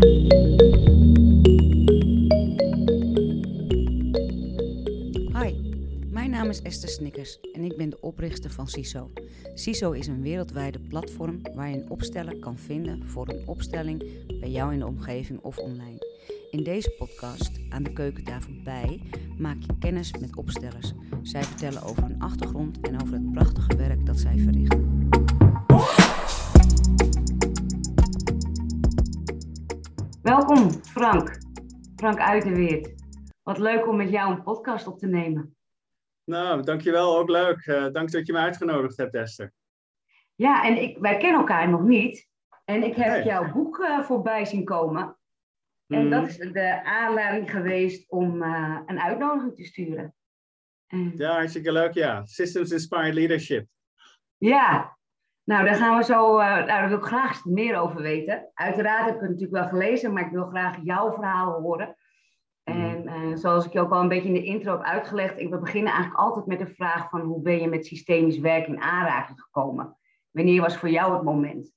Hi, mijn naam is Esther Snickers en ik ben de oprichter van CISO. CISO is een wereldwijde platform waar je een opsteller kan vinden voor een opstelling bij jou in de omgeving of online. In deze podcast, aan de keukentafel bij, maak je kennis met opstellers. Zij vertellen over hun achtergrond en over het prachtige werk dat zij verrichten. Welkom Frank Uiterweert. Wat leuk om met jou een podcast op te nemen. Nou, dankjewel. Ook leuk. Dank dat je me uitgenodigd hebt, Esther. Ja, en wij kennen elkaar nog niet. En ik heb jouw boek voorbij zien komen. En dat is de aanleiding geweest om een uitnodiging te sturen. Ja, hartstikke leuk, ja. Systems Inspired Leadership. Ja, nou daar gaan we zo, daar wil ik graag meer over weten. Uiteraard heb ik het natuurlijk wel gelezen, maar ik wil graag jouw verhaal horen. En zoals ik je ook al een beetje in de intro heb uitgelegd, we beginnen eigenlijk altijd met de vraag van hoe ben je met systemisch werk in aanraking gekomen? Wanneer was voor jou het moment?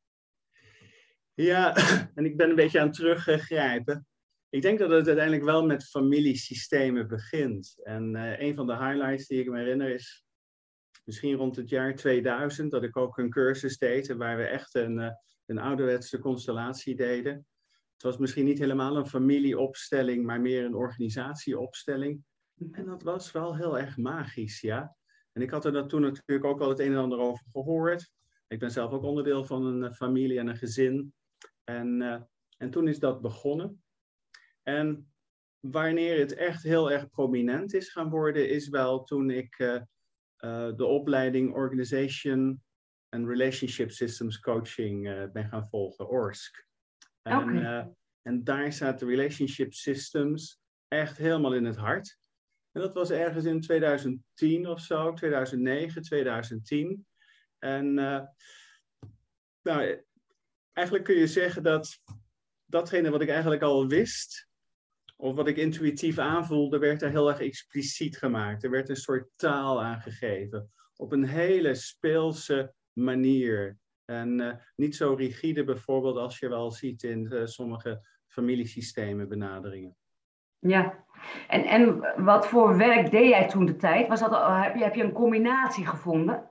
Ja, en ik ben een beetje aan het teruggrijpen. Ik denk dat het uiteindelijk wel met familiesystemen begint. En een van de highlights die ik me herinner is misschien rond het jaar 2000, dat ik ook een cursus deed waar we echt een ouderwetse constellatie deden. Het was misschien niet helemaal een familieopstelling, maar meer een organisatieopstelling. En dat was wel heel erg magisch, ja. En ik had er toen natuurlijk ook wel het een en ander over gehoord. Ik ben zelf ook onderdeel van een familie en een gezin. En toen is dat begonnen. En wanneer het echt heel erg prominent is gaan worden, is wel toen ik de opleiding Organization and Relationship Systems Coaching ben gaan volgen, ORSC. En daar staat de Relationship Systems echt helemaal in het hart. En dat was ergens in 2010 of zo, 2009, 2010. En nou, eigenlijk kun je zeggen dat datgene wat ik eigenlijk al wist, of wat ik intuïtief aanvoelde, werd er heel erg expliciet gemaakt. Er werd een soort taal aangegeven, op een hele speelse manier. En niet zo rigide bijvoorbeeld als je wel ziet in sommige familiesystemen benaderingen. Ja, en wat voor werk deed jij toen de tijd? Heb je een combinatie gevonden?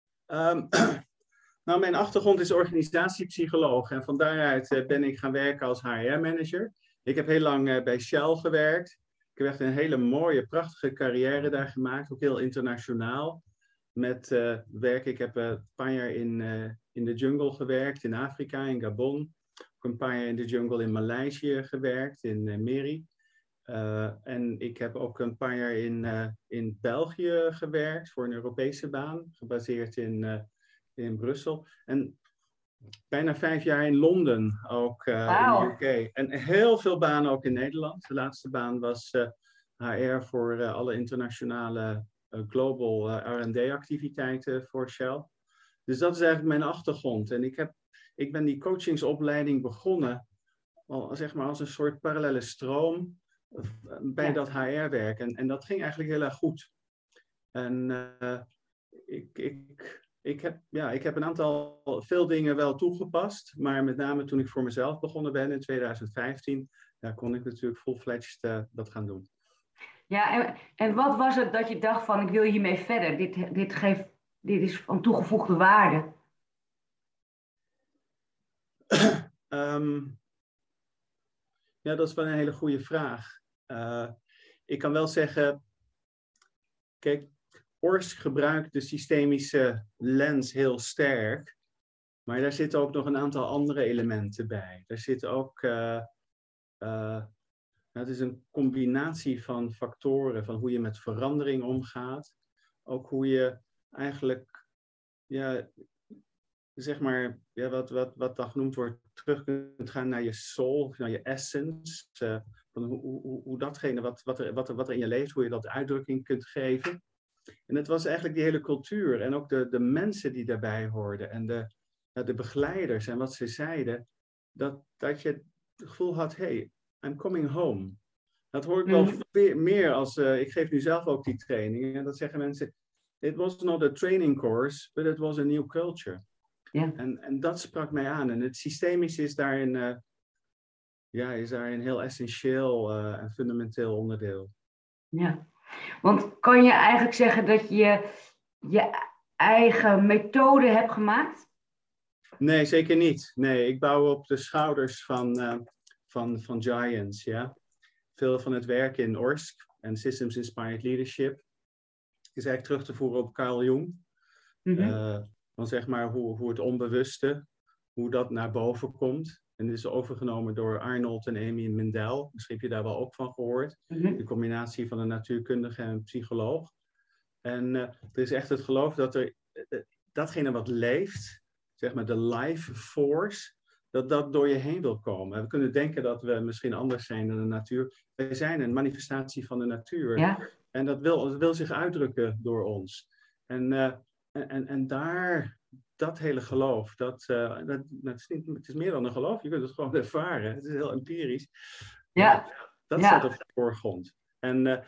Nou, mijn achtergrond is organisatiepsycholoog en van daaruit ben ik gaan werken als HR-manager. Ik heb heel lang bij Shell gewerkt. Ik heb echt een hele mooie, prachtige carrière daar gemaakt, ook heel internationaal. Met werk, ik heb een paar jaar in de jungle gewerkt, in Afrika, in Gabon. Ook een paar jaar in de jungle in Maleisië gewerkt, in Meri. En ik heb ook een paar jaar in België gewerkt voor een Europese baan, gebaseerd in Brussel. En bijna 5 jaar in Londen, ook in de UK. En heel veel banen ook in Nederland. De laatste baan was HR voor alle internationale global R&D-activiteiten voor Shell. Dus dat is eigenlijk mijn achtergrond. En ik ben die coachingsopleiding begonnen, zeg maar als een soort parallele stroom bij dat HR-werk. En dat ging eigenlijk heel erg goed. En ik heb een aantal, veel dingen wel toegepast, maar met name toen ik voor mezelf begonnen ben in 2015, kon ik natuurlijk full-fledged dat gaan doen. Ja, en wat was het dat je dacht van ik wil hiermee verder? Dit is van toegevoegde waarde. Ja, dat is wel een hele goede vraag. Ik kan wel zeggen, kijk, ORSC gebruikt de systemische lens heel sterk, maar daar zitten ook nog een aantal andere elementen bij. Er zit ook, het is een combinatie van factoren, van hoe je met verandering omgaat. Ook hoe je eigenlijk, zeg maar, wat dan genoemd wordt, terug kunt gaan naar je soul, naar je essence. Van hoe datgene wat er in je leeft, hoe je dat uitdrukking kunt geven. En het was eigenlijk die hele cultuur en ook de mensen die daarbij hoorden en de begeleiders en wat ze zeiden, dat je het gevoel had, hey, I'm coming home. Dat hoor ik wel meer als, ik geef nu zelf ook die training en dat zeggen mensen, it was not a training course, but it was a new culture. Ja. En dat sprak mij aan. En het systemisch is daarin ja, is daar een heel essentieel en fundamenteel onderdeel. Ja, want kan je eigenlijk zeggen dat je je eigen methode hebt gemaakt? Nee, zeker niet. Nee, ik bouw op de schouders van giants, ja. Veel van het werk in ORSC en Systems Inspired Leadership is eigenlijk terug te voeren op Carl Jung. Van zeg maar hoe het onbewuste, hoe dat naar boven komt. En dit is overgenomen door Arnold en Amy Mindell. Misschien heb je daar wel ook van gehoord. De combinatie van een natuurkundige en een psycholoog. En er is echt het geloof dat er datgene wat leeft, zeg maar de life force, dat door je heen wil komen. We kunnen denken dat we misschien anders zijn dan de natuur. Wij zijn een manifestatie van de natuur. Ja. En dat wil zich uitdrukken door ons. En daar, dat hele geloof, het is meer dan een geloof, je kunt het gewoon ervaren. Het is heel empirisch. Ja. Dat staat op de voorgrond. En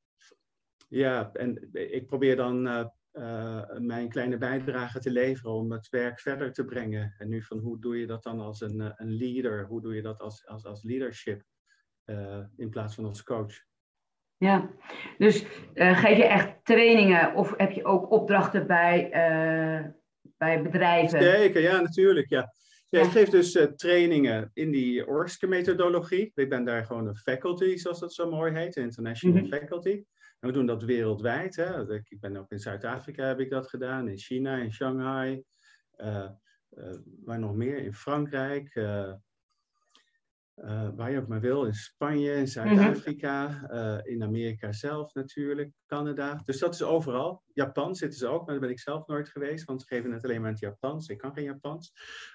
ik probeer dan mijn kleine bijdrage te leveren om het werk verder te brengen. En nu van hoe doe je dat dan als een leader? Hoe doe je dat als leadership in plaats van als coach? Ja, dus geef je echt trainingen of heb je ook opdrachten bij bedrijven? Zeker, ja, natuurlijk. Ja. Ik geef dus trainingen in die ORSC-methodologie. Ik ben daar gewoon een faculty, zoals dat zo mooi heet, een international faculty. En we doen dat wereldwijd. Hè. Ik ben ook in Zuid-Afrika heb ik dat gedaan, in China, in Shanghai. Waar nog meer? In Frankrijk. Waar je ook maar wil, in Spanje, in Zuid-Afrika, in Amerika zelf natuurlijk, Canada. Dus dat is overal. Japan zitten ze ook, maar daar ben ik zelf nooit geweest, want ze geven het alleen maar in het Japans. Ik kan geen Japans.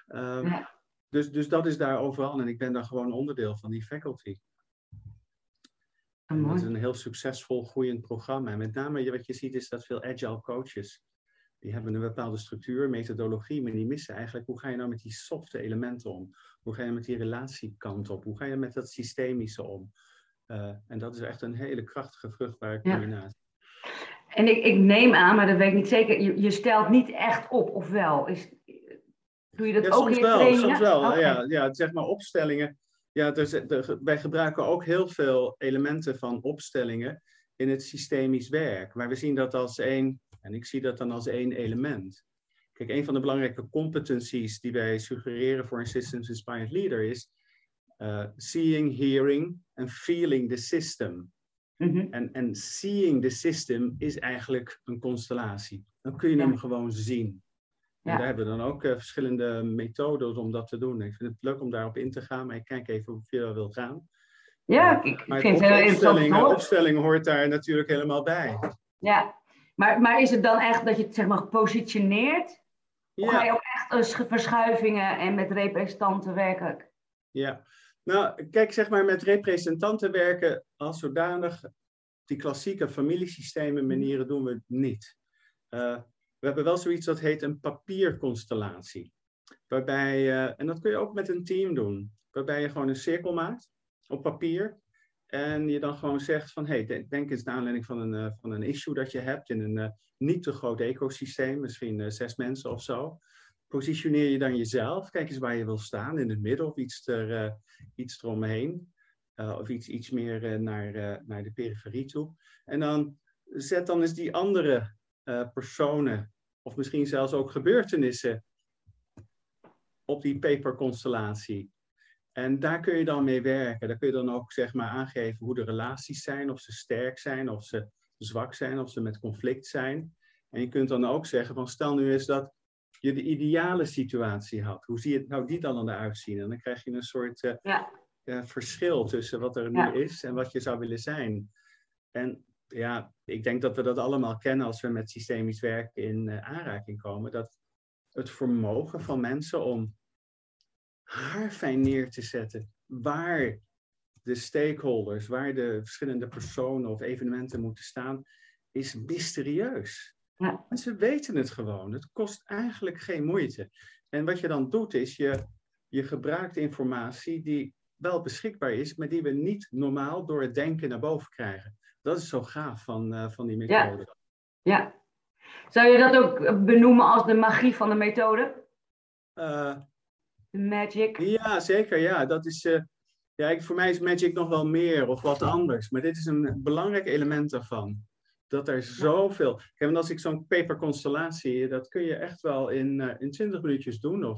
Dus dat is daar overal en ik ben daar gewoon onderdeel van die faculty. En dat is een heel succesvol, groeiend programma. En met name wat je ziet is dat veel agile coaches, die hebben een bepaalde structuur, methodologie, maar die missen eigenlijk hoe ga je nou met die softe elementen om? Hoe ga je met die relatiekant op? Hoe ga je met dat systemische om? En dat is echt een hele krachtige, vruchtbare combinatie. Ja. En ik neem aan, maar dat weet ik niet zeker, je stelt niet echt op, of wel? Doe je dat ook in je trainingen? Soms wel. Okay. Ja, zeg maar opstellingen. Ja, wij gebruiken ook heel veel elementen van opstellingen in het systemisch werk. Maar we zien dat als één, en ik zie dat dan als één element. Kijk, een van de belangrijke competencies die wij suggereren voor een Systems Inspired Leader is seeing, hearing en feeling the system. En seeing the system is eigenlijk een constellatie. Dan kun je hem gewoon zien. En daar hebben we dan ook verschillende methodes om dat te doen. Ik vind het leuk om daarop in te gaan, maar ik kijk even hoe ver je wil gaan. Ja, ik vind het heel interessant. Opstelling hoort daar natuurlijk helemaal bij. Ja, maar is het dan echt dat je het zeg maar positioneert? Of ga je ook echt verschuivingen en met representanten werken? Ja, nou kijk, zeg maar met representanten werken als zodanig, die klassieke familiesystemen manieren doen we het niet. We hebben wel zoiets dat heet een papierconstellatie. Waarbij, en dat kun je ook met een team doen, waarbij je gewoon een cirkel maakt op papier. En je dan gewoon zegt van, hey, denk eens naar aanleiding van een issue dat je hebt in een niet te groot ecosysteem, misschien 6 mensen of zo. Positioneer je dan jezelf, kijk eens waar je wil staan, in het midden of iets eromheen. Of iets meer naar de periferie toe. En dan zet dan eens die andere personen, of misschien zelfs ook gebeurtenissen, op die paperconstellatie. En daar kun je dan mee werken. Daar kun je dan ook zeg maar aangeven hoe de relaties zijn, of ze sterk zijn, of ze zwak zijn, of ze met conflict zijn. En je kunt dan ook zeggen van stel nu eens dat je de ideale situatie had. Hoe zie je nou die dan eruit zien? En dan krijg je een soort verschil tussen wat er nu is en wat je zou willen zijn. En ja, ik denk dat we dat allemaal kennen als we met systemisch werk in aanraking komen. Dat het vermogen van mensen om haarfijn neer te zetten waar de stakeholders, waar de verschillende personen of evenementen moeten staan, is mysterieus. Ja. Mensen weten het gewoon. Het kost eigenlijk geen moeite. En wat je dan doet is, je gebruikt informatie die wel beschikbaar is, maar die we niet normaal door het denken naar boven krijgen. Dat is zo gaaf van die methode. Ja. Zou je dat ook benoemen als de magie van de methode? De magic? Ja, zeker. Ja. Dat is, Voor mij is magic nog wel meer of wat anders. Maar dit is een belangrijk element daarvan. Dat er zoveel... Kijk, want als ik zo'n paperconstellatie... Dat kun je echt wel in 20 minuutjes doen.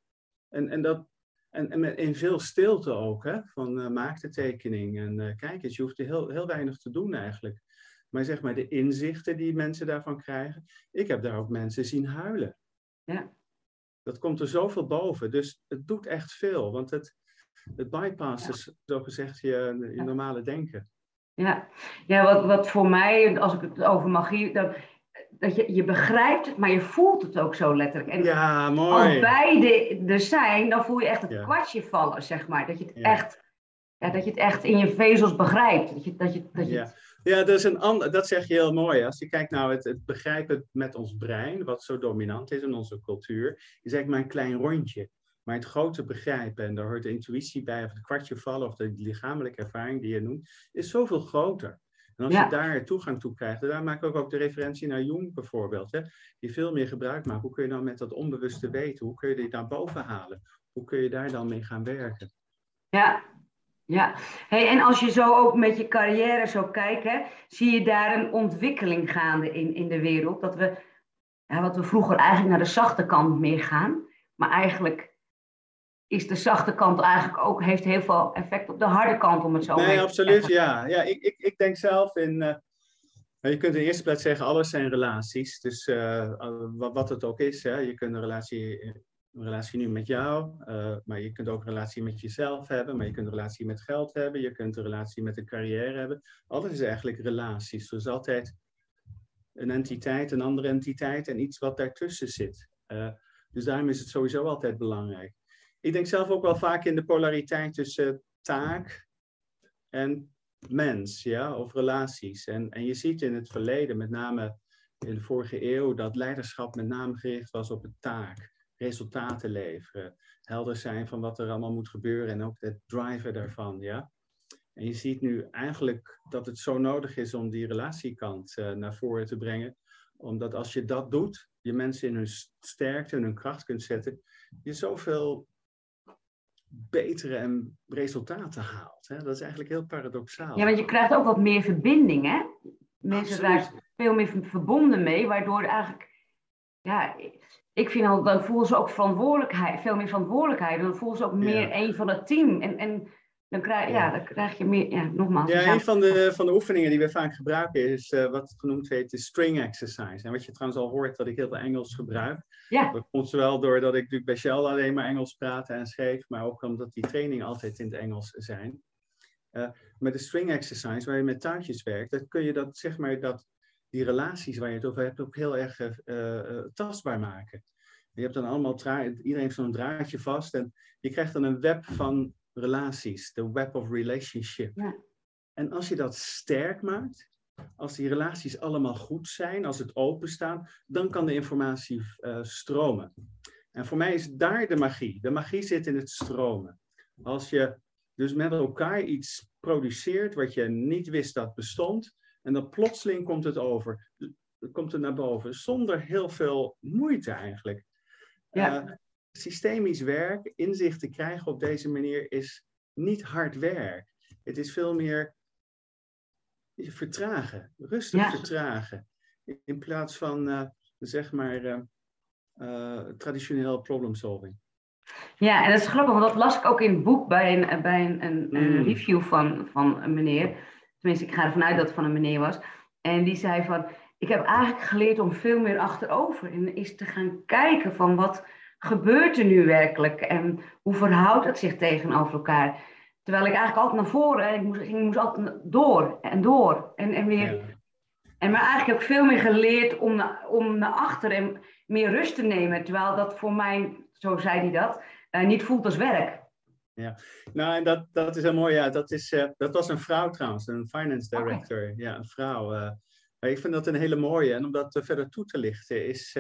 En in veel stilte ook. Hè? Van maak de tekening. En kijk eens, je hoeft er heel weinig te doen eigenlijk. Maar zeg maar de inzichten die mensen daarvan krijgen. Ik heb daar ook mensen zien huilen. Ja. Dat komt er zoveel boven. Dus het doet echt veel. Want het bypasst is zogezegd je normale denken. Ja, wat voor mij, als ik het over magie... Dat je begrijpt het, maar je voelt het ook zo letterlijk. En ja, mooi. als beide er zijn, dan voel je echt het kwartje vallen, zeg maar. Dat je het echt... Ja, dat je het echt in je vezels begrijpt. Dat zeg je heel mooi. Als je kijkt naar het begrijpen met ons brein, wat zo dominant is in onze cultuur, is eigenlijk maar een klein rondje. Maar het grote begrijpen, en daar hoort de intuïtie bij, of het kwartje vallen, of de lichamelijke ervaring die je noemt, is zoveel groter. En als je daar toegang toe krijgt, en daar maak ik ook de referentie naar Jung bijvoorbeeld, hè, die veel meer gebruik maakt. Hoe kun je nou met dat onbewuste weten? Hoe kun je dit naar boven halen? Hoe kun je daar dan mee gaan werken? Ja. Hey, en als je zo ook met je carrière zo kijkt, hè, zie je daar een ontwikkeling gaande in de wereld? Dat we, wat we vroeger eigenlijk naar de zachte kant meer gaan, maar eigenlijk is de zachte kant eigenlijk ook, heeft heel veel effect op de harde kant, om het zo te zeggen. Nee, absoluut, ja. Ik denk zelf je kunt in de eerste plaats zeggen, alles zijn relaties. Dus wat het ook is, hè. Je kunt een relatie nu met jou, maar je kunt ook een relatie met jezelf hebben, maar je kunt een relatie met geld hebben, je kunt een relatie met een carrière hebben. Alles is eigenlijk relaties. Er is altijd een entiteit, een andere entiteit en iets wat daartussen zit. Dus daarom is het sowieso altijd belangrijk. Ik denk zelf ook wel vaak in de polariteit tussen taak en mens, of relaties. En je ziet in het verleden, met name in de vorige eeuw, dat leiderschap met name gericht was op de taak. Resultaten leveren, helder zijn van wat er allemaal moet gebeuren en ook het driven daarvan, ja. En je ziet nu eigenlijk dat het zo nodig is om die relatiekant naar voren te brengen. Omdat als je dat doet, je mensen in hun sterkte en hun kracht kunt zetten, je zoveel betere resultaten haalt. Hè? Dat is eigenlijk heel paradoxaal. Ja, want je krijgt ook wat meer verbinding, hè? Mensen raken veel meer verbonden mee, waardoor eigenlijk... Ja, ik vind al, dan voelen ze ook verantwoordelijkheid, veel meer verantwoordelijkheid. Dan voelen ze ook meer een van het team. En dan krijg je meer, nogmaals. Ja, een van de oefeningen die we vaak gebruiken is wat genoemd heet de string exercise. En wat je trouwens al hoort, dat ik heel veel Engels gebruik. Ja. Dat komt zowel doordat ik natuurlijk bij Shell alleen maar Engels praat en schreef, maar ook omdat die trainingen altijd in het Engels zijn. Met de string exercise, waar je met touwtjes werkt, dan kun je dat, zeg maar, die relaties waar je het over hebt ook heel erg tastbaar maken. Je hebt dan allemaal iedereen heeft zo'n draadje vast en je krijgt dan een web van relaties, de web of relationship. Ja. En als je dat sterk maakt, als die relaties allemaal goed zijn, als het openstaan, dan kan de informatie stromen. En voor mij is daar de magie. De magie zit in het stromen. Als je dus met elkaar iets produceert wat je niet wist dat bestond, en dan plotseling komt het naar boven, zonder heel veel moeite eigenlijk. Ja. Systemisch werk, inzichten krijgen op deze manier is niet hard werk. Het is veel meer vertragen, rustig vertragen. In plaats van, traditioneel problem solving. Ja, en dat is grappig, want dat las ik ook in het boek bij een review van een meneer. Tenminste, ik ga ervan uit dat het van een meneer was. En die zei van, ik heb eigenlijk geleerd om veel meer achterover en eens te gaan kijken van wat gebeurt er nu werkelijk en hoe verhoudt het zich tegenover elkaar. Terwijl ik eigenlijk altijd naar voren, ik moest altijd door en weer. Ja. En maar eigenlijk heb ik veel meer geleerd om naar achter en meer rust te nemen. Terwijl dat voor mij, zo zei hij dat, niet voelt als werk. Ja, nou en dat is heel mooi. Ja, dat was een vrouw trouwens, een finance director. Okay. Ja, een vrouw. Ik vind dat een hele mooie. En om dat verder toe te lichten is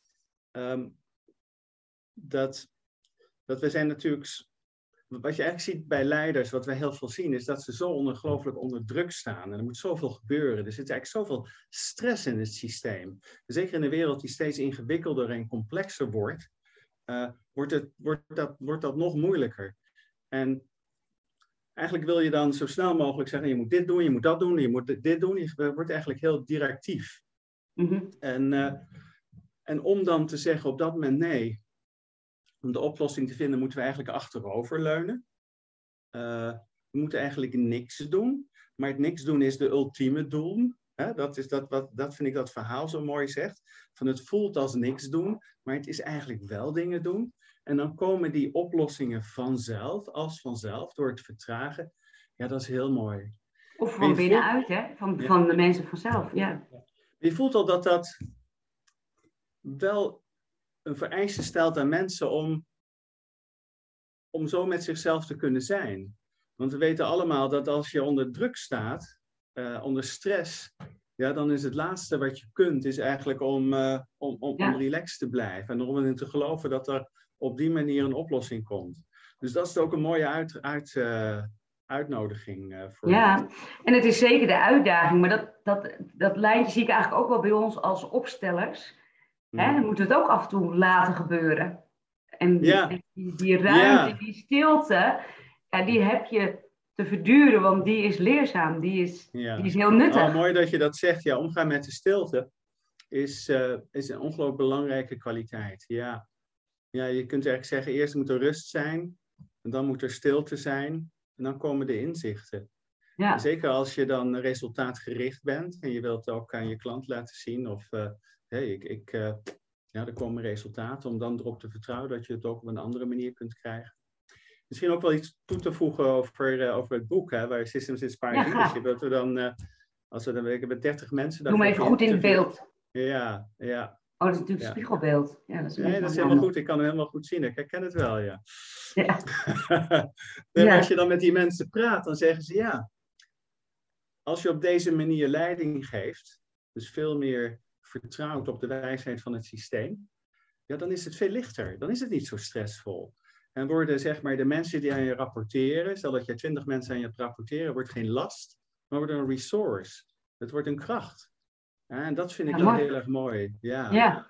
dat we zijn natuurlijk... Wat je eigenlijk ziet bij leiders, wat we heel veel zien, is dat ze zo ongelooflijk onder druk staan. En er moet zoveel gebeuren. Er zit eigenlijk zoveel stress in het systeem. Zeker in een wereld die steeds ingewikkelder en complexer wordt dat nog moeilijker. En eigenlijk wil je dan zo snel mogelijk zeggen, je moet dit doen, je moet dat doen, je moet dit doen. Je wordt eigenlijk heel directief. Mhm. En om dan te zeggen op dat moment nee, om de oplossing te vinden, moeten we eigenlijk achteroverleunen. We moeten eigenlijk niks doen. Maar het niks doen is de ultieme doel. Dat vind ik dat verhaal zo mooi zegt. Van het voelt als niks doen, maar het is eigenlijk wel dingen doen. En dan komen die oplossingen vanzelf, door het vertragen. Ja, dat is heel mooi. Of van binnenuit, hè? Van de mensen vanzelf, ja. Je voelt al dat dat wel een vereiste stelt aan mensen om zo met zichzelf te kunnen zijn. Want we weten allemaal dat als je onder druk staat, onder stress, ja, dan is het laatste wat je kunt, is eigenlijk om relaxed te blijven. En om erin te geloven dat er op die manier een oplossing komt. Dus dat is ook een mooie uitnodiging voor Ja, en het is zeker de uitdaging. Maar dat lijntje zie ik eigenlijk ook wel bij ons als opstellers. Hè? Dan moeten we het ook af en toe laten gebeuren. En die ruimte, die stilte, die heb je te verduren, want die is leerzaam, die is heel nuttig. Oh, mooi dat je dat zegt. Ja, omgaan met de stilte is een ongelooflijk belangrijke kwaliteit. Ja. Ja, je kunt eigenlijk zeggen, eerst moet er rust zijn, en dan moet er stilte zijn, en dan komen de inzichten. Ja. Zeker als je dan resultaatgericht bent en je wilt ook aan je klant laten zien of er komen resultaten, om dan erop te vertrouwen dat je het ook op een andere manier kunt krijgen. Misschien ook wel iets toe te voegen over het boek, hè, waar Systems Inspired Leadership. Dat we dan, als we dan werken met 30 mensen... Doe maar even goed in het beeld. Ja. Oh, dat is natuurlijk een spiegelbeeld. Ja, dat is dat is helemaal goed. Ik kan hem helemaal goed zien. Ik herken het wel, ja. Ja. Als je dan met die mensen praat, dan zeggen ze ja. Als je op deze manier leiding geeft, dus veel meer vertrouwt op de wijsheid van het systeem, ja, dan is het veel lichter. Dan is het niet zo stressvol. En worden zeg maar de mensen die aan je rapporteren, stel dat je 20 mensen aan je rapporteren, wordt geen last, maar wordt een resource. Het wordt een kracht. En dat vind ik wel heel erg mooi. Ja.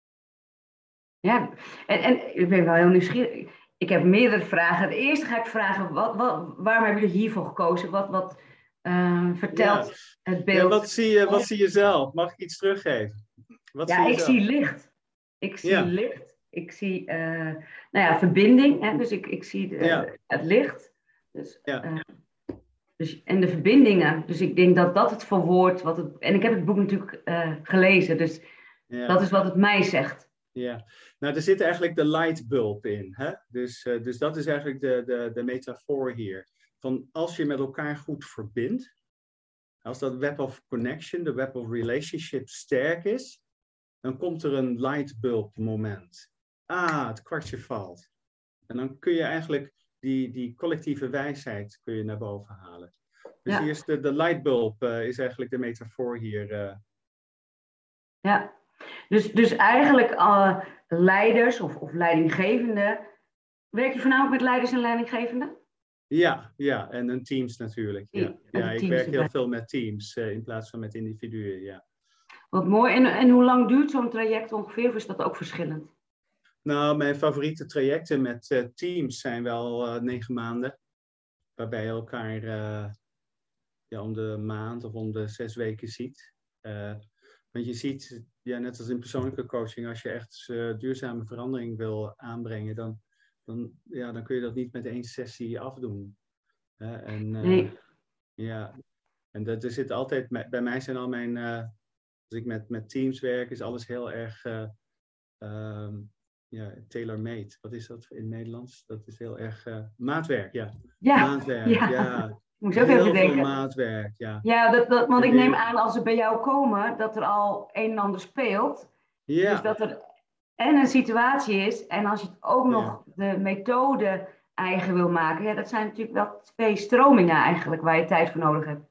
En ik ben wel heel nieuwsgierig. Ik heb meerdere vragen. De eerste ga ik vragen, waarom hebben jullie hiervoor gekozen? Wat vertelt het beeld? Ja, wat zie je zelf? Mag ik iets teruggeven? Ik zie licht. Ik zie licht. Ik zie verbinding. Hè? Dus ik zie het licht. Dus, en de verbindingen. Dus ik denk dat dat het verwoordt. En ik heb het boek natuurlijk gelezen. Dus dat is wat het mij zegt. Ja, nou er zit eigenlijk de lightbulb in. Hè? Dus dat is eigenlijk de metafoor hier. Van als je met elkaar goed verbindt. Als dat web of connection, de web of relationship sterk is. Dan komt er een lightbulb moment. Het kwartje valt. En dan kun je eigenlijk die collectieve wijsheid kun je naar boven halen. Dus hier is de lightbulb is eigenlijk de metafoor hier. Ja, dus eigenlijk leiders of leidinggevenden. Werk je voornamelijk met leiders en leidinggevenden? Ja, en een teams natuurlijk. Ja, ik werk heel veel met teams in plaats van met individuen, ja. Wat mooi. En hoe lang duurt zo'n traject ongeveer, of is dat ook verschillend? Nou, mijn favoriete trajecten met teams zijn wel 9 maanden. Waarbij je elkaar om de maand of om de 6 weken ziet. Want je ziet, net als in persoonlijke coaching, als je echt duurzame verandering wil aanbrengen, dan kun je dat niet met 1 sessie afdoen. Nee. Ja, en er zit altijd, bij mij zijn al mijn, als ik met teams werk, is alles heel erg tailor-made. Wat is dat in het Nederlands? Dat is heel erg maatwerk, maatwerk, ja. Moet ook even denken. Maatwerk, ja. Ja, want ik neem aan als ze bij jou komen, dat er al een en ander speelt. Ja. Dus dat er een situatie is. En als je het ook nog de methode eigen wil maken. Dat zijn natuurlijk wel 2 stromingen eigenlijk waar je tijd voor nodig hebt.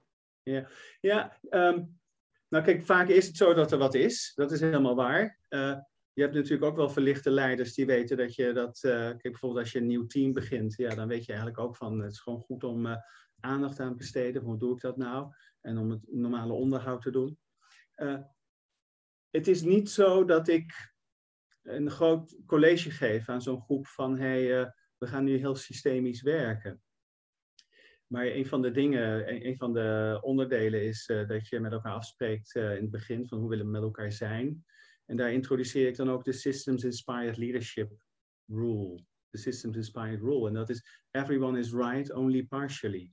Nou kijk, vaak is het zo dat er wat is. Dat is helemaal waar. Je hebt natuurlijk ook wel verlichte leiders die weten dat je dat... kijk, bijvoorbeeld als je een nieuw team begint, dan weet je eigenlijk ook van... Het is gewoon goed om aandacht aan te besteden. Hoe doe ik dat nou? En om het normale onderhoud te doen. Het is niet zo dat ik een groot college geef aan zo'n groep van... we gaan nu heel systemisch werken. Maar een van de dingen, een van de onderdelen is dat je met elkaar afspreekt in het begin van hoe willen we met elkaar zijn. En daar introduceer ik dan ook de Systems Inspired Leadership Rule. De Systems Inspired Rule. En dat is everyone is right, only partially.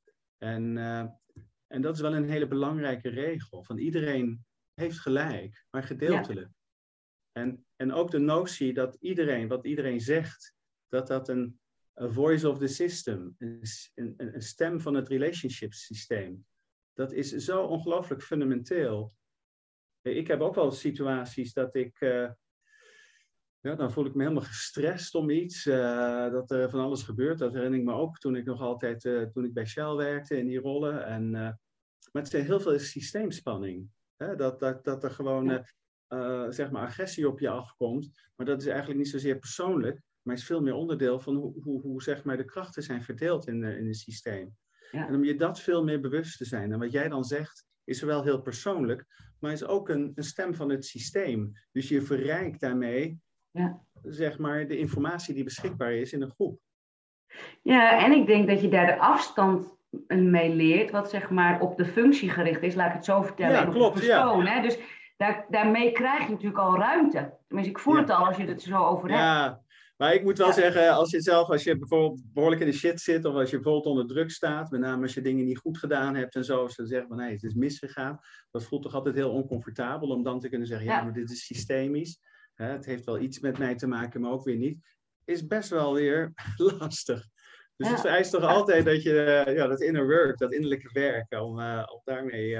En dat is wel een hele belangrijke regel. Van iedereen heeft gelijk, maar gedeeltelijk. Ja. En ook de notie dat wat iedereen zegt, dat een voice of the system, een stem van het relationship systeem. Dat is zo ongelooflijk fundamenteel. Ik heb ook wel situaties dat dan voel ik me helemaal gestrest om iets, dat er van alles gebeurt. Dat herinner ik me ook toen ik bij Shell werkte in die rollen. Maar het is heel veel systeemspanning. Hè? Dat er gewoon zeg maar agressie op je afkomt. Maar dat is eigenlijk niet zozeer persoonlijk, maar is veel meer onderdeel van hoe zeg maar de krachten zijn verdeeld in het systeem. Ja. En om je dat veel meer bewust te zijn. En wat jij dan zegt, is wel heel persoonlijk, maar is ook een stem van het systeem. Dus je verrijkt daarmee, zeg maar, de informatie die beschikbaar is in een groep. Ja, en ik denk dat je daar de afstand mee leert, wat zeg maar op de functie gericht is, laat ik het zo vertellen. Ja, klopt, op de persoon, hè? Dus daarmee krijg je natuurlijk al ruimte. Tenminste, ik voel het al als je het zo over hebt. Ja, maar ik moet wel zeggen, als je bijvoorbeeld behoorlijk in de shit zit, of als je bijvoorbeeld onder druk staat, met name als je dingen niet goed gedaan hebt en zo, als ze zeggen van het is misgegaan, dat voelt toch altijd heel oncomfortabel om dan te kunnen zeggen, maar dit is systemisch. Het heeft wel iets met mij te maken, maar ook weer niet. Is best wel weer lastig. Dus het vereist toch altijd dat je dat inner work, dat innerlijke werk, om daarmee,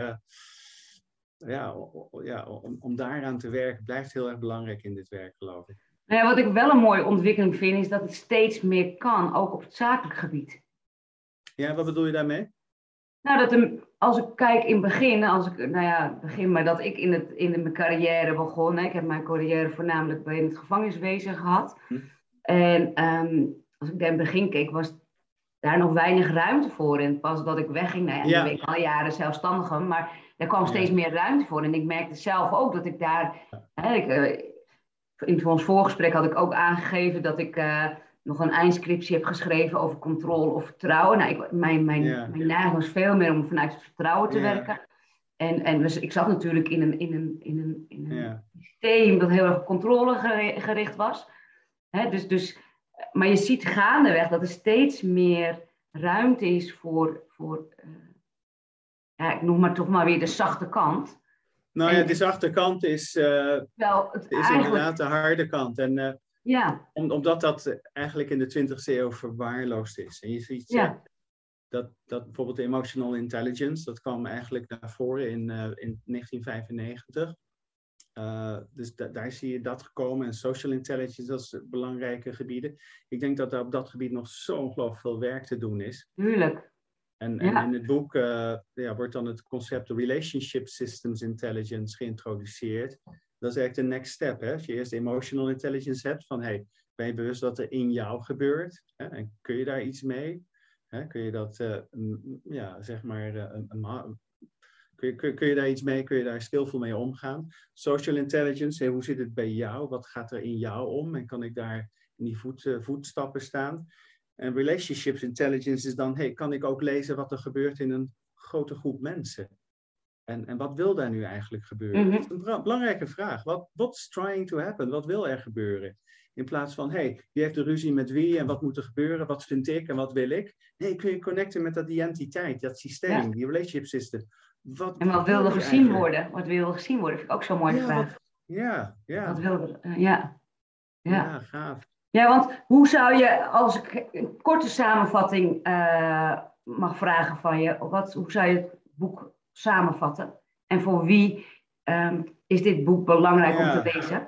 om daaraan te werken, blijft heel erg belangrijk in dit werk, geloof ik. Nou ja, wat ik wel een mooie ontwikkeling vind, is dat het steeds meer kan, ook op het zakelijk gebied. Ja, wat bedoel je daarmee? Nou, als ik kijk in het begin, maar dat ik in mijn carrière begon. Ik heb mijn carrière voornamelijk bij het gevangeniswezen gehad. En als ik daar in het begin keek, was daar nog weinig ruimte voor. En pas dat ik wegging, nu ben ik al jaren zelfstandige, maar er kwam steeds meer ruimte voor. En ik merkte zelf ook dat ik daar... in ons voorgesprek had ik ook aangegeven dat ik nog een eindscriptie heb geschreven over controle of vertrouwen. Nou, mijn neiging was veel meer om vanuit het vertrouwen te werken. En dus ik zat natuurlijk in een systeem dat heel erg controlegericht was. Maar je ziet gaandeweg dat er steeds meer ruimte is voor ik noem maar toch maar weer de zachte kant. Nou ja, de zachte kant is inderdaad de harde kant. En omdat dat eigenlijk in de 20e eeuw verwaarloosd is. En je ziet dat bijvoorbeeld emotional intelligence, dat kwam eigenlijk naar voren in 1995. Dus daar zie je dat gekomen. En social intelligence, dat is belangrijke gebieden. Ik denk dat er op dat gebied nog zo ongelooflijk veel werk te doen is. Tuurlijk. En in het boek wordt dan het concept Relationship Systems Intelligence geïntroduceerd. Dat is eigenlijk de next step. Hè? Als je eerst emotional intelligence hebt, van ben je bewust wat er in jou gebeurt? Hè? En kun je daar iets mee? Hè? Kun je dat, kun je daar iets mee? Kun je daar skillful mee omgaan? Social intelligence, hoe zit het bij jou? Wat gaat er in jou om? En kan ik daar in die voetstappen staan? En relationships intelligence is dan, kan ik ook lezen wat er gebeurt in een grote groep mensen? En wat wil daar nu eigenlijk gebeuren? Dat is een belangrijke vraag. What's trying to happen? Wat wil er gebeuren? In plaats van, wie heeft de ruzie met wie en wat moet er gebeuren? Wat vind ik en wat wil ik? Nee, kun je connecten met die entiteit, dat systeem, die relationship system. Wat wil er gezien worden? Wat wil er gezien worden? Vind ik ook zo'n mooie vraag. Wat wil er? Ja, gaaf. Ja, want hoe zou je, als ik een korte samenvatting mag vragen van je, hoe zou je het boek samenvatten? En voor wie is dit boek belangrijk om te lezen?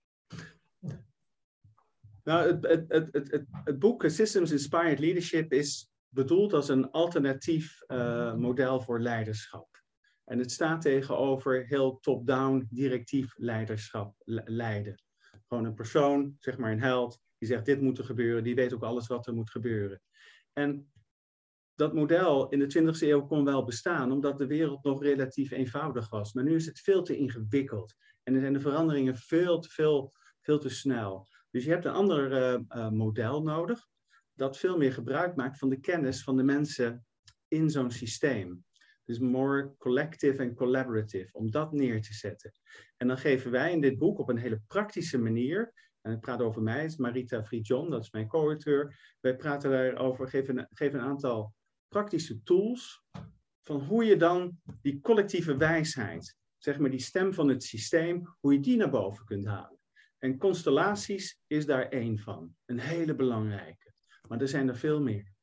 Nou, het boek Systems Inspired Leadership is bedoeld als een alternatief model voor leiderschap. En het staat tegenover heel top-down directief leiderschap leiden. Gewoon een persoon, zeg maar een held, die zegt dit moet er gebeuren, die weet ook alles wat er moet gebeuren. En dat model in de 20e eeuw kon wel bestaan, omdat de wereld nog relatief eenvoudig was. Maar nu is het veel te ingewikkeld. En er zijn de veranderingen veel te snel. Dus je hebt een ander model nodig, dat veel meer gebruik maakt van de kennis van de mensen in zo'n systeem. Dus more collective en collaborative, om dat neer te zetten. En dan geven wij in dit boek op een hele praktische manier, en ik praat over mij, het is Marita Friedjon, dat is mijn co-auteur. Wij praten daarover, geven een aantal praktische tools van hoe je dan die collectieve wijsheid, zeg maar die stem van het systeem, hoe je die naar boven kunt halen. En constellaties is daar één van, een hele belangrijke. Maar er zijn er veel meer.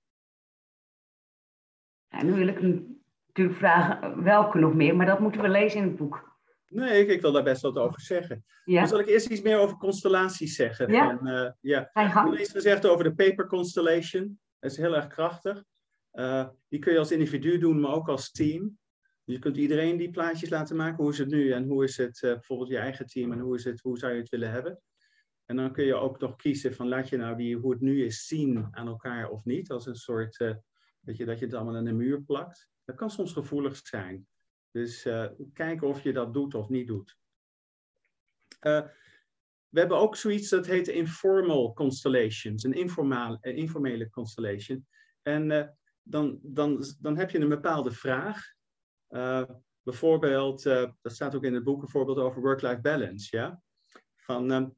En nu wil ik natuurlijk vragen welke nog meer, maar dat moeten we lezen in het boek. Nee, ik wil daar best wat over zeggen. Ja. Dan zal ik eerst iets meer over constellaties zeggen. Ja. Ik Ga je gang. heb iets gezegd over de paper constellation. Dat is heel erg krachtig. Die kun je als individu doen, maar ook als team. Dus je kunt iedereen die plaatjes laten maken. Hoe is het nu en hoe is het bijvoorbeeld je eigen team en hoe zou je het willen hebben? En dan kun je ook nog kiezen van laat je nou hoe het nu is zien aan elkaar of niet. Als een soort, dat je het allemaal aan de muur plakt. Dat kan soms gevoelig zijn. Dus kijken of je dat doet of niet doet. We hebben ook zoiets dat heet informal constellations. Een informele constellation. En dan heb je een bepaalde vraag. Bijvoorbeeld, dat staat ook in het boek, een voorbeeld over work-life balance. Ja? Van,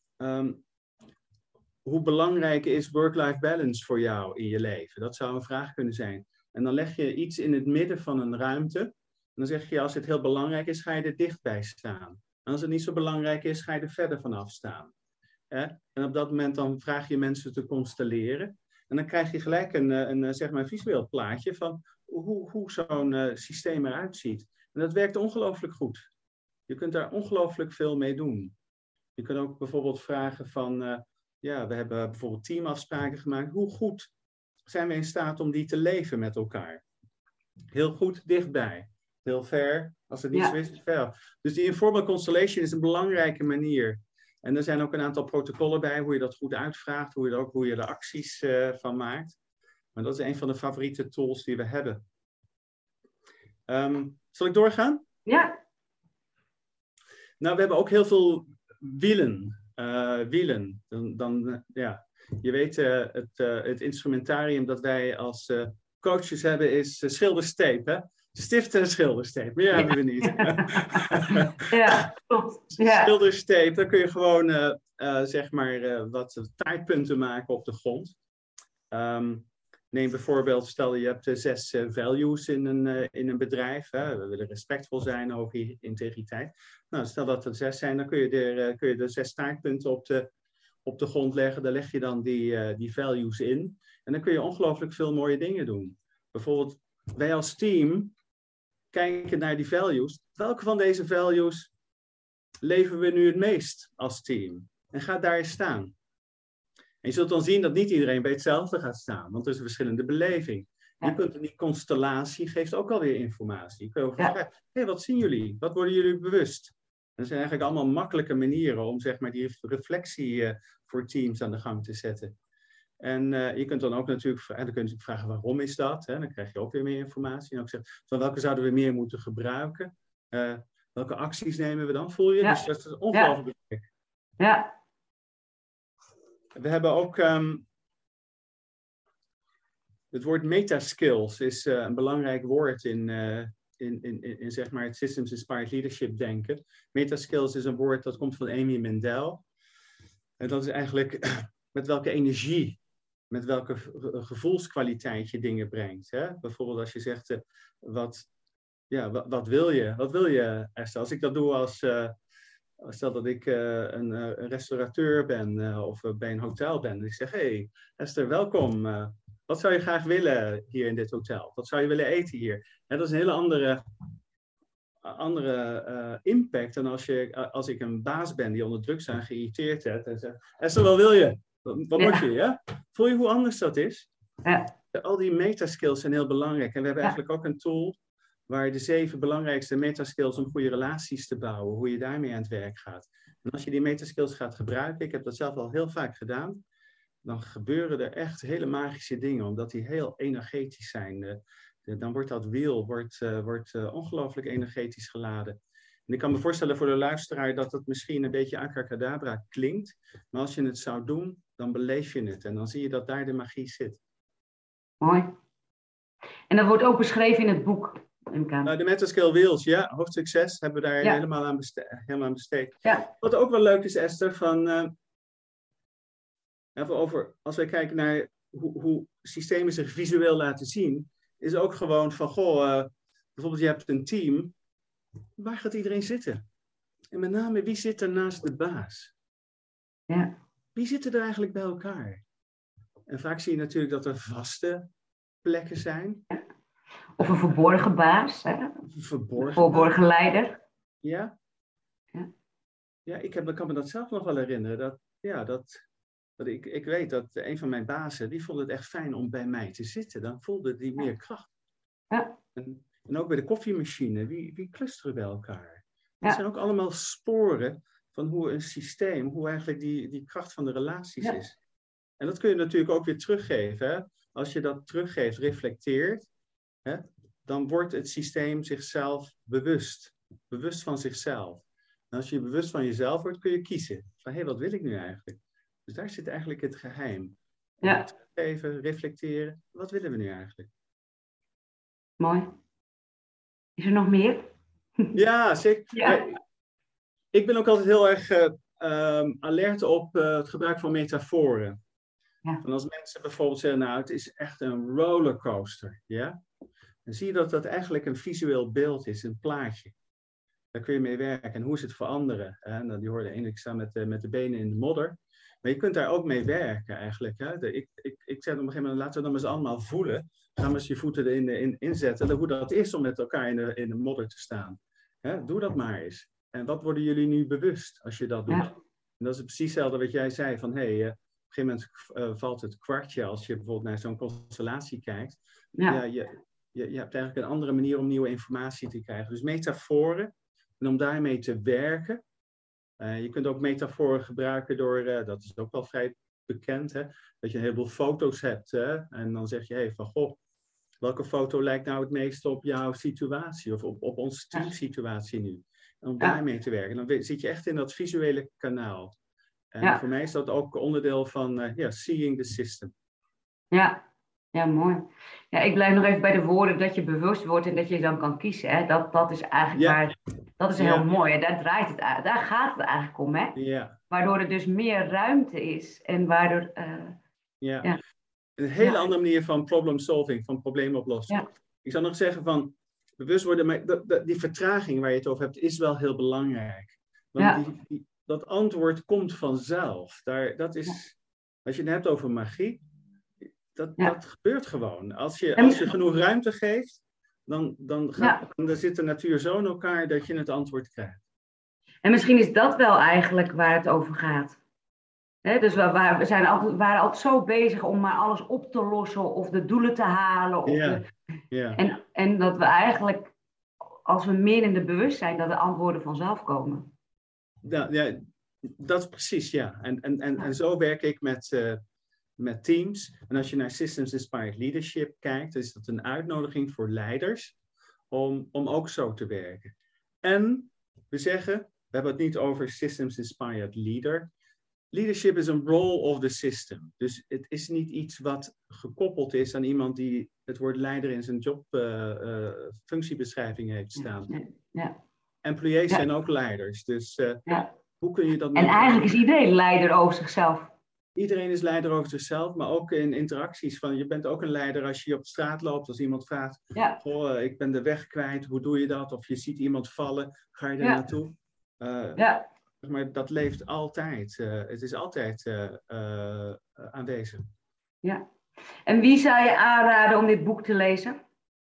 hoe belangrijk is work-life balance voor jou in je leven? Dat zou een vraag kunnen zijn. En dan leg je iets in het midden van een ruimte. En dan zeg je, als het heel belangrijk is, ga je er dichtbij staan. En als het niet zo belangrijk is, ga je er verder vanaf staan. En op dat moment dan vraag je mensen te constelleren. En dan krijg je gelijk een visueel plaatje van hoe zo'n systeem eruit ziet. En dat werkt ongelooflijk goed. Je kunt daar ongelooflijk veel mee doen. Je kunt ook bijvoorbeeld vragen van, we hebben bijvoorbeeld teamafspraken gemaakt. Hoe goed zijn we in staat om die te leven met elkaar? Heel goed dichtbij. Heel ver, als het niet zo is, ver. Dus die informal constellation is een belangrijke manier. En er zijn ook een aantal protocollen bij, hoe je dat goed uitvraagt, hoe je er acties van maakt. Maar dat is een van de favoriete tools die we hebben. Zal ik doorgaan? Ja. Nou, we hebben ook heel veel wielen. Je weet, het instrumentarium dat wij als coaches hebben is schildersteep, hè? Stift en schildersteep, meer hebben we niet. Ja, klopt. Ja. Schildersteep, dan kun je gewoon wat taartpunten maken op de grond. Neem bijvoorbeeld, stel je hebt 6 values in een bedrijf. Hè? We willen respectvol zijn, hoge integriteit. Nou, stel dat er 6 zijn, dan kun je de 6 taartpunten op de grond leggen. Daar leg je dan die values in. En dan kun je ongelooflijk veel mooie dingen doen. Bijvoorbeeld, wij als team kijken naar die values. Welke van deze values leven we nu het meest als team? En ga daar eens staan. En je zult dan zien dat niet iedereen bij hetzelfde gaat staan, want er is een verschillende beleving. Ja. Je kunt in die constellatie geeft ook alweer informatie. Je kunt ook vragen, wat zien jullie? Wat worden jullie bewust? En dat zijn eigenlijk allemaal makkelijke manieren om zeg maar, die reflectie voor teams aan de gang te zetten. En je kunt dan ook natuurlijk vragen waarom is dat? Hè? Dan krijg je ook weer meer informatie. En ook zeggen, van welke zouden we meer moeten gebruiken? Welke acties nemen we dan? Voel je? Ja. Dus dat is ongelooflijk belangrijk. Ja. We hebben ook het woord metaskills is een belangrijk woord in zeg maar het Systems Inspired Leadership denken. Metaskills is een woord dat komt van Amy Mindell. En dat is eigenlijk met welke energie, met welke gevoelskwaliteit je dingen brengt. Hè? Bijvoorbeeld als je zegt, wat wil je? Wat wil je, Esther? Als ik dat doe stel dat ik een restaurateur ben of bij een hotel ben. En ik zeg, hey Esther, welkom. Wat zou je graag willen hier in dit hotel? Wat zou je willen eten hier? En dat is een hele andere impact dan als ik een baas ben die onder druk staat en geïrriteerd is. En zegt, Esther, wat wil je? Wat moet je? Ja? Voel je hoe anders dat is? Ja. Al die metaskills zijn heel belangrijk. En we hebben eigenlijk ook een tool waar de 7 belangrijkste metaskills om goede relaties te bouwen, hoe je daarmee aan het werk gaat. En als je die metaskills gaat gebruiken, ik heb dat zelf al heel vaak gedaan, dan gebeuren er echt hele magische dingen, omdat die heel energetisch zijn. Dan wordt dat wiel ongelooflijk energetisch geladen. En ik kan me voorstellen voor de luisteraar dat het misschien een beetje abracadabra klinkt, maar als je het zou doen, dan beleef je het en dan zie je dat daar de magie zit. Mooi. En dat wordt ook beschreven in het boek, neem ik aan. De Metascale Wheels, ja, hoofdstuk 6 hebben we daar helemaal aan besteed. Ja. Wat ook wel leuk is, Esther, als wij kijken naar hoe systemen zich visueel laten zien, is ook gewoon van, bijvoorbeeld je hebt een team, waar gaat iedereen zitten? En met name, wie zit er naast de baas? Ja. Wie zitten er eigenlijk bij elkaar? En vaak zie je natuurlijk dat er vaste plekken zijn. Ja. Of een verborgen baas, hè? Een verborgen leider. Ja. Ja, ik kan me dat zelf nog wel herinneren. Ik weet dat een van mijn bazen, die vond het echt fijn om bij mij te zitten. Dan voelde die meer kracht. Ja. En ook bij de koffiemachine, wie clusteren bij elkaar? Ja. Dat zijn ook allemaal sporen van hoe een systeem, hoe eigenlijk die kracht van de relaties is. En dat kun je natuurlijk ook weer teruggeven. Hè? Als je dat teruggeeft, reflecteert, hè, dan wordt het systeem zichzelf bewust. Bewust van zichzelf. En als je bewust van jezelf wordt, kun je kiezen. Van, wat wil ik nu eigenlijk? Dus daar zit eigenlijk het geheim. Ja. Teruggeven, reflecteren. Wat willen we nu eigenlijk? Mooi. Is er nog meer? Ja, zeker. Ja. Ik ben ook altijd heel erg alert op het gebruik van metaforen. Ja. En als mensen bijvoorbeeld zeggen, nou, het is echt een rollercoaster. Ja? Dan zie je dat dat eigenlijk een visueel beeld is, een plaatje. Daar kun je mee werken. En hoe is het voor anderen? Nou, die hoorde ik sta met de benen in de modder. Maar je kunt daar ook mee werken eigenlijk. Hè? Ik zei op een gegeven moment, laten we dan eens allemaal voelen. Ga maar eens je voeten erin inzetten. Hoe dat is om met elkaar in de modder te staan. Hè? Doe dat maar eens. En wat worden jullie nu bewust als je dat doet? Ja. En dat is precies hetzelfde wat jij zei. Van, op een gegeven moment valt het kwartje als je bijvoorbeeld naar zo'n constellatie kijkt. Ja, je hebt eigenlijk een andere manier om nieuwe informatie te krijgen. Dus metaforen. En om daarmee te werken. Je kunt ook metaforen gebruiken door, dat is ook wel vrij bekend, hè, dat je een heleboel foto's hebt. Hè, en dan zeg je, welke foto lijkt nou het meest op jouw situatie of op onze teamsituatie nu? En om daarmee te werken. Dan zit je echt in dat visuele kanaal. En voor mij is dat ook onderdeel van seeing the system. Ja, mooi. Ja, ik blijf nog even bij de woorden dat je bewust wordt en dat je dan kan kiezen. Hè? Dat is eigenlijk dat is heel mooi. Hè? Daar gaat het eigenlijk om. Hè? Ja. Waardoor er dus meer ruimte is en waardoor... Een hele andere manier van problem solving, van probleemoplossing. Ja. Ik zou nog zeggen van bewust worden, maar die vertraging waar je het over hebt, is wel heel belangrijk. Want dat antwoord komt vanzelf. Dat is, als je het hebt over magie, dat gebeurt gewoon. Als je genoeg ruimte geeft, dan zit de natuur zo in elkaar dat je het antwoord krijgt. En misschien is dat wel eigenlijk waar het over gaat. Hè, dus we waren altijd zo bezig om maar alles op te lossen of de doelen te halen. En dat we eigenlijk, als we meer in de bewustzijn, dat de antwoorden vanzelf komen. Ja, dat is precies, ja. En zo werk ik met teams. En als je naar Systems Inspired Leadership kijkt, is dat een uitnodiging voor leiders om ook zo te werken. En we hebben het niet over Systems Inspired Leader. Leadership is een role of the system. Dus het is niet iets wat gekoppeld is aan iemand die het woord leider in zijn functiebeschrijving heeft staan. Ja. Employees zijn ook leiders. Dus hoe kun je dat... En eigenlijk is iedereen leider over zichzelf. Iedereen is leider over zichzelf, maar ook in interacties. Je bent ook een leider als je op straat loopt. Als iemand vraagt, ik ben de weg kwijt, hoe doe je dat? Of je ziet iemand vallen, ga je er naartoe? Maar dat leeft altijd. Het is altijd aanwezig. Ja. En wie zou je aanraden om dit boek te lezen?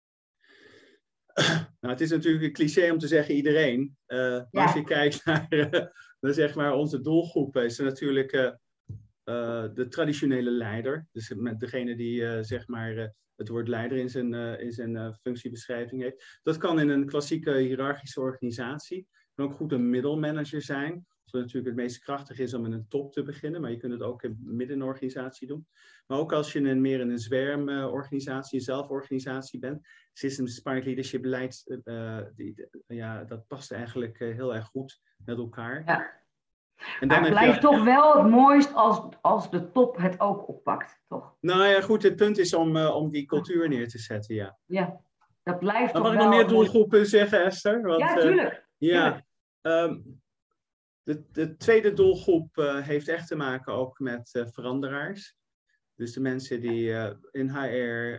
Nou, het is natuurlijk een cliché om te zeggen iedereen. Maar als je kijkt naar onze doelgroep, is er natuurlijk de traditionele leider. Dus met degene die het woord leider in zijn functiebeschrijving heeft. Dat kan in een klassieke hiërarchische organisatie. Het kan ook goed een middelmanager zijn. Wat natuurlijk het meest krachtig is om in een top te beginnen. Maar je kunt het ook midden in een organisatie doen. Maar ook als je meer in een zwermorganisatie, een zelforganisatie bent. Systems Inspired Leadership leidt, dat past eigenlijk heel erg goed met elkaar. Ja. En Maar dan het heb blijft je... toch wel het mooist als de top het ook oppakt, toch? Nou ja, goed, het punt is om die cultuur neer te zetten, ja. Ja, dat blijft Maar toch mag ik nog wel meer het mooiste. doelgroepen zeggen, Esther? Want, Ja, tuurlijk. ja, ehm, de tweede doelgroep heeft echt te maken ook met veranderaars. Dus de mensen die in HR,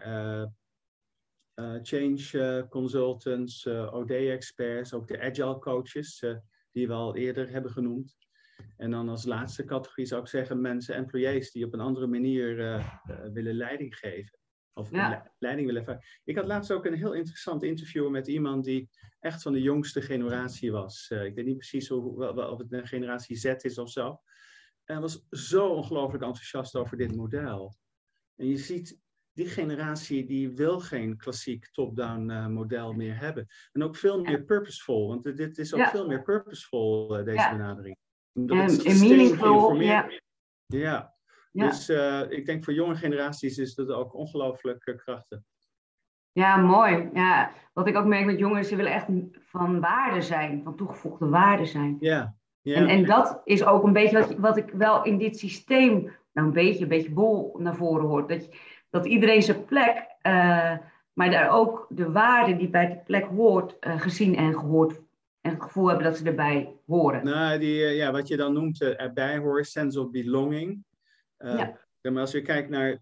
change consultants, OD-experts, ook de agile coaches, die we al eerder hebben genoemd. En dan als laatste categorie zou ik zeggen mensen, employees, die op een andere manier willen leiding geven. Of leiding willen ervaren. Ik had laatst ook een heel interessant interview met iemand die echt van de jongste generatie was. Ik weet niet precies of het een generatie Z is of zo. En was zo ongelooflijk enthousiast over dit model. En je ziet, die generatie die wil geen klassiek top-down model meer hebben. En ook veel meer purposeful, want dit is ook veel meer purposeful, deze benadering. Omdat het systeem geïnformeerd... Ja. Dus ik denk voor jonge generaties is dat ook ongelooflijk krachtig. Ja, mooi. Ja, wat ik ook merk met jongeren, ze willen echt van waarde zijn, van toegevoegde waarde zijn. Ja. En dat is ook een beetje wat ik wel in dit systeem, nou een beetje bol naar voren hoort. Dat iedereen zijn plek, maar daar ook de waarde die bij die plek hoort, gezien en gehoord. En het gevoel hebben dat ze erbij horen. Nou, wat je dan noemt erbij horen, sense of belonging. Maar als je kijkt naar,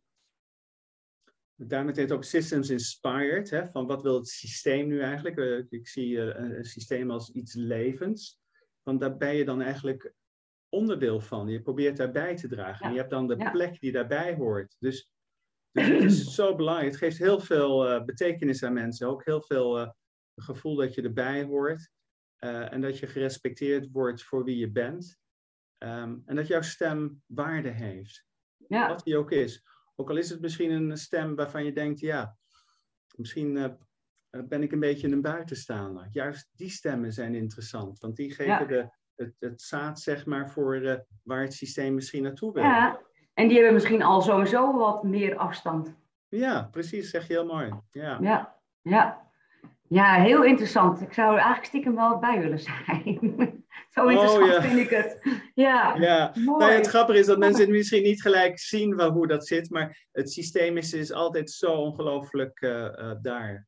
daarmee heet het ook systems inspired, hè, van wat wil het systeem nu eigenlijk? Ik zie een systeem als iets levends, want daar ben je dan eigenlijk onderdeel van. Je probeert daarbij te dragen. En je hebt dan de plek die daarbij hoort. Dus het is zo belangrijk. Het geeft heel veel betekenis aan mensen. Ook heel veel gevoel dat je erbij hoort. En dat je gerespecteerd wordt voor wie je bent. En dat jouw stem waarde heeft. Wat die ook is. Ook al is het misschien een stem waarvan je denkt, ja, misschien ben ik een beetje een buitenstaander. Juist die stemmen zijn interessant. Want die geven het zaad, zeg maar, voor waar het systeem misschien naartoe wil. Ja, en die hebben misschien al sowieso wat meer afstand. Ja, precies. Zeg je heel mooi. Ja, heel interessant. Ik zou er eigenlijk stiekem wel bij willen zijn. Zo interessant vind ik het. Ja. Nou, het grappige is dat mensen het misschien niet gelijk zien hoe dat zit, maar het systeem is altijd zo ongelooflijk daar.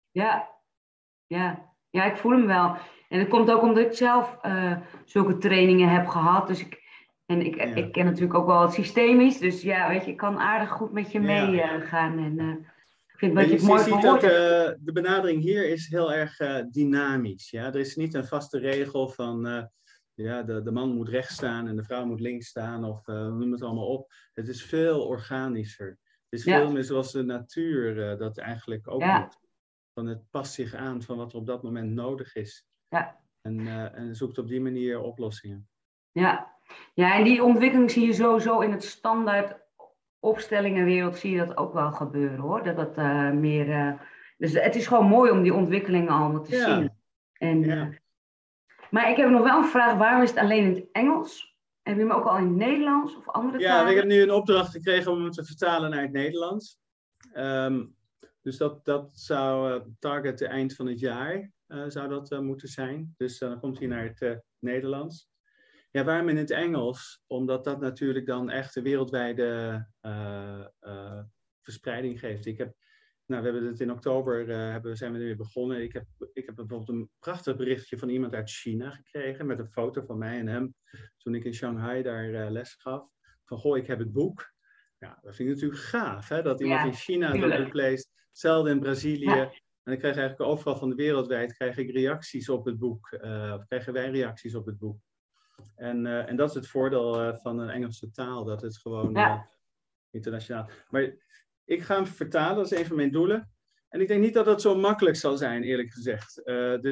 Ja, ik voel hem wel. En dat komt ook omdat ik zelf zulke trainingen heb gehad. Dus ik ken natuurlijk ook wel het systemisch. Dus ja, weet je, ik kan aardig goed met je meegaan. En ik vind wat je het mooi ziet dat de benadering hier is heel erg dynamisch. Ja? Er is niet een vaste regel van de man moet rechts staan en de vrouw moet links staan of noem het allemaal op. Het is veel organischer. Het is veel meer zoals de natuur dat eigenlijk ook doet. Van het past zich aan van wat er op dat moment nodig is. En zoekt op die manier oplossingen. Ja, en die ontwikkeling zie je sowieso in het standaard opstellingenwereld zie je dat ook wel gebeuren, hoor. Dat meer... dus het is gewoon mooi om die ontwikkelingen allemaal te zien. En, maar ik heb nog wel een vraag. Waarom is het alleen in het Engels? Heb je hem ook al in het Nederlands of andere talen? Ja, ik heb nu een opdracht gekregen om hem te vertalen naar het Nederlands. Dus dat zou target eind van het jaar zou dat moeten zijn. Dus dan komt hij naar het Nederlands. Ja, waarom in het Engels? Omdat dat natuurlijk dan echt de wereldwijde verspreiding geeft. We hebben het in oktober zijn we er weer begonnen. Ik heb bijvoorbeeld een prachtig berichtje van iemand uit China gekregen met een foto van mij en hem toen ik in Shanghai daar les gaf. Van goh, ik heb het boek. Ja, dat vind ik natuurlijk gaaf, hè? Dat iemand in China dat boek leest. Hetzelfde in Brazilië. En ik krijg eigenlijk overal van de wereldwijd reacties op het boek. Of krijgen wij reacties op het boek. En dat is het voordeel van een Engelse taal, dat het gewoon internationaal. Maar ik ga hem vertalen, dat is een van mijn doelen. En ik denk niet dat dat zo makkelijk zal zijn, eerlijk gezegd.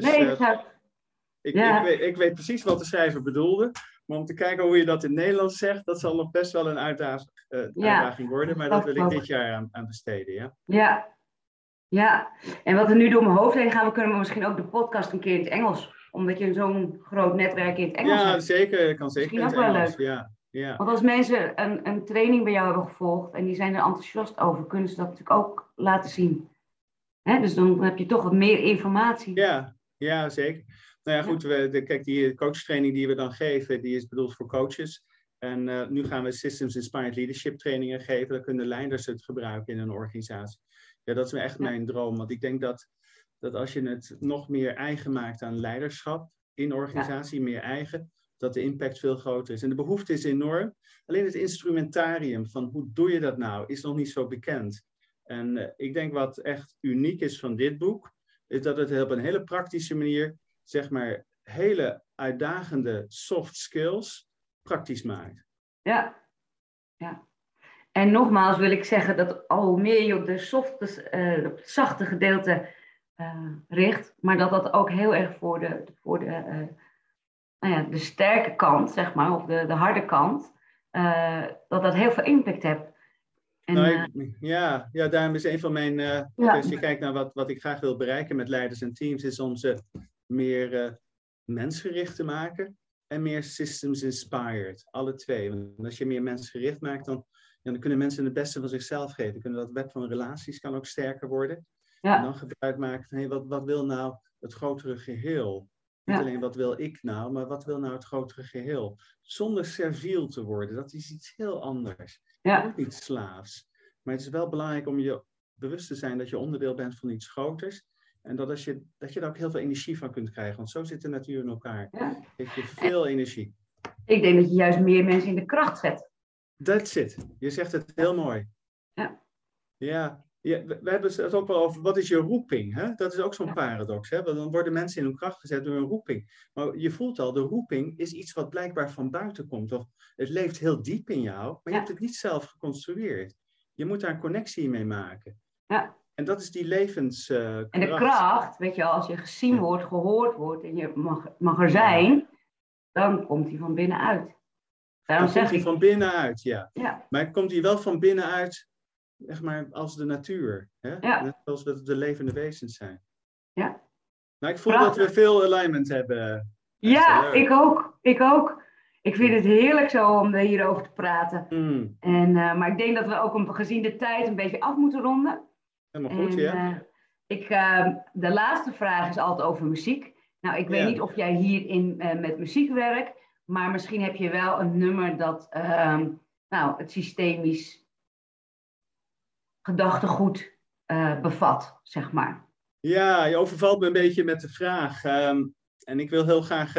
Ik weet precies wat de schrijver bedoelde. Maar om te kijken hoe je dat in het Nederlands zegt, dat zal nog best wel een uitdaging worden. Maar dat wil ik dit jaar aan besteden. Ja, en wat er nu door mijn hoofd heen gaat, kunnen we misschien ook de podcast een keer in het Engels. Omdat je zo'n groot netwerk in het Engels hebt. Ja, zeker. Kan zeker in het Engels. Ja. Want als mensen een training bij jou hebben gevolgd en die zijn er enthousiast over, kunnen ze dat natuurlijk ook laten zien. Dus dan heb je toch wat meer informatie. Ja, Ja, zeker. Nou ja, goed. Kijk, die coachtraining die we dan geven, die is bedoeld voor coaches. En nu gaan we Systems Inspired Leadership trainingen geven. Dan kunnen leiders het gebruiken in een organisatie. Ja, dat is echt mijn droom. Want ik denk dat als je het nog meer eigen maakt aan leiderschap in de organisatie, meer eigen, dat de impact veel groter is. En de behoefte is enorm. Alleen het instrumentarium van hoe doe je dat nou, is nog niet zo bekend. En ik denk wat echt uniek is van dit boek, is dat het op een hele praktische manier, zeg maar, hele uitdagende soft skills praktisch maakt. Ja. En nogmaals wil ik zeggen dat al meer je op op het zachte gedeelte richt, maar dat ook heel erg voor de sterke kant, zeg maar, of de harde kant, dat heel veel impact heeft. En, daarom is een van mijn... Als je kijkt naar wat ik graag wil bereiken met leiders en teams, is om ze meer mensgericht te maken en meer systems inspired. Alle twee. Want als je meer mensgericht maakt, dan kunnen mensen het beste van zichzelf geven. Kunnen dat web van relaties kan ook sterker worden. Ja. En dan gebruik maken van, wat wil nou het grotere geheel? Niet alleen wat wil ik nou, maar wat wil nou het grotere geheel? Zonder serviel te worden, dat is iets heel anders. Ook niet slaafs. Maar het is wel belangrijk om je bewust te zijn dat je onderdeel bent van iets groters. En dat je daar ook heel veel energie van kunt krijgen. Want zo zit de natuur in elkaar. Geeft je veel energie. Ik denk dat je juist meer mensen in de kracht zet. That's it. Je zegt het heel mooi. Ja. We hebben het ook wel over, wat is je roeping? Hè? Dat is ook zo'n paradox. Hè? Want dan worden mensen in hun kracht gezet door een roeping. Maar je voelt al, de roeping is iets wat blijkbaar van buiten komt. Of het leeft heel diep in jou, maar je hebt het niet zelf geconstrueerd. Je moet daar een connectie mee maken. Ja. En dat is die levenskracht. En de kracht, weet je, als je gezien wordt, gehoord wordt en je mag er zijn, dan komt die van binnenuit. Dan komt die van binnenuit, ja. Maar komt die wel van binnenuit, zeg maar, als de natuur. Hè? Net zoals we de levende wezens zijn. Ja. Nou, ik voel dat we veel alignment hebben. Ja, ik ook. Ik vind het heerlijk zo om hierover te praten. Maar ik denk dat we ook gezien de tijd een beetje af moeten ronden. Helemaal goed, de laatste vraag is altijd over muziek. Nou, ik weet niet of jij hierin met muziek werkt, maar misschien heb je wel een nummer dat het systemisch gedachtegoed bevat, zeg maar. Ja, je overvalt me een beetje met de vraag. En ik wil heel graag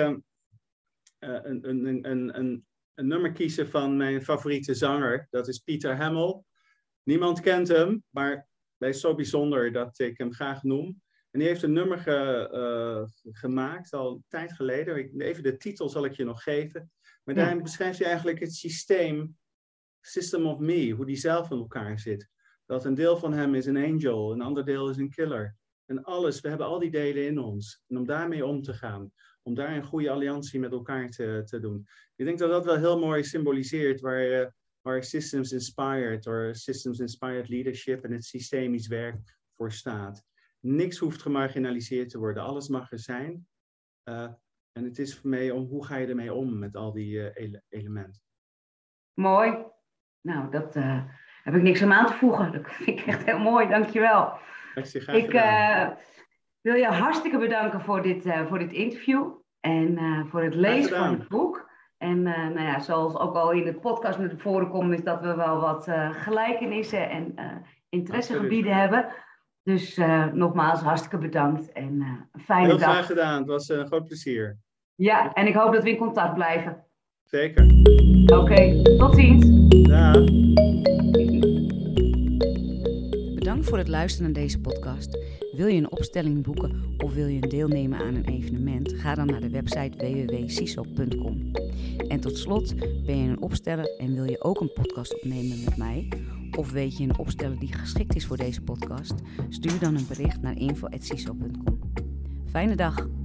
een nummer kiezen van mijn favoriete zanger. Dat is Pieter Hamill. Niemand kent hem, maar hij is zo bijzonder dat ik hem graag noem. En die heeft een nummer gemaakt, al een tijd geleden. Even de titel zal ik je nog geven. Maar daarin beschrijft hij eigenlijk het systeem, System of Me, hoe die zelf in elkaar zit. Dat een deel van hem is een angel, een ander deel is een killer. En we hebben al die delen in ons. En om daarmee om te gaan, om daar een goede alliantie met elkaar te doen. Ik denk dat dat wel heel mooi symboliseert waar Systems Inspired, of Systems Inspired Leadership en het systemisch werk voor staat. Niks hoeft gemarginaliseerd te worden, alles mag er zijn. En het is voor mij hoe ga je ermee om met al die elementen. Mooi. Nou, dat heb ik niks aan te voegen. Dat vind ik echt heel mooi, dankjewel. Ik wil je hartstikke bedanken voor dit interview en voor het lezen van het boek. En zoals ook al in de podcast naar voren komt, is dat we wel wat gelijkenissen en interessegebieden hebben. Dus nogmaals, hartstikke bedankt en een fijne dag. Heel graag gedaan, het was een groot plezier. Ja, en ik hoop dat we in contact blijven. Zeker. Oké, tot ziens. Dag. Bedankt voor het luisteren naar deze podcast. Wil je een opstelling boeken of wil je deelnemen aan een evenement? Ga dan naar de website www.ciso.com. En tot slot, ben je een opsteller en wil je ook een podcast opnemen met mij? Of weet je een opsteller die geschikt is voor deze podcast? Stuur dan een bericht naar info@ciso.com. Fijne dag!